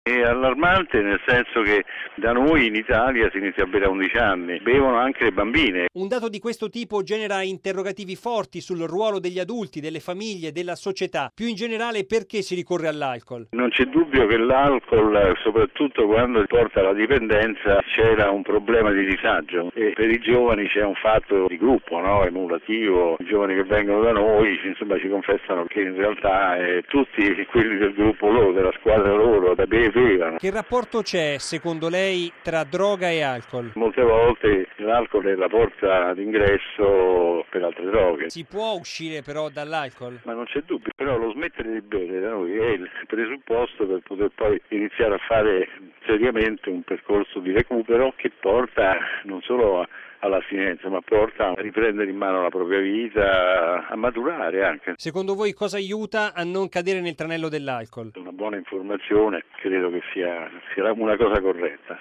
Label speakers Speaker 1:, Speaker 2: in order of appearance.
Speaker 1: È allarmante nel senso che da noi in Italia si inizia a bere a 11 anni, bevono anche le bambine.
Speaker 2: Un dato di questo tipo genera interrogativi forti sul ruolo degli adulti, delle famiglie, della società. Più in generale, perché si ricorre all'alcol?
Speaker 1: Non c'è dubbio che l'alcol, soprattutto quando porta alla dipendenza, c'era un problema di disagio e per i giovani c'è un fatto di gruppo, no? Emulativo. I giovani che vengono da noi insomma ci confessano che in realtà tutti quelli del gruppo loro, della squadra loro, da bevevano.
Speaker 2: Che rapporto c'è, secondo lei, tra droga e alcol?
Speaker 1: Molte volte l'alcol è la porta d'ingresso per altre droghe.
Speaker 2: Si può uscire però dall'alcol?
Speaker 1: Ma non c'è dubbio, però lo smettere di bere da noi è il presupposto per poter poi iniziare a fare seriamente un percorso di recupero che porta non solo all'astinenza, ma porta a riprendere in mano la propria vita, a maturare anche.
Speaker 2: Secondo voi cosa aiuta a non cadere nel tranello dell'alcol?
Speaker 1: Una buona informazione credo che sia una cosa corretta.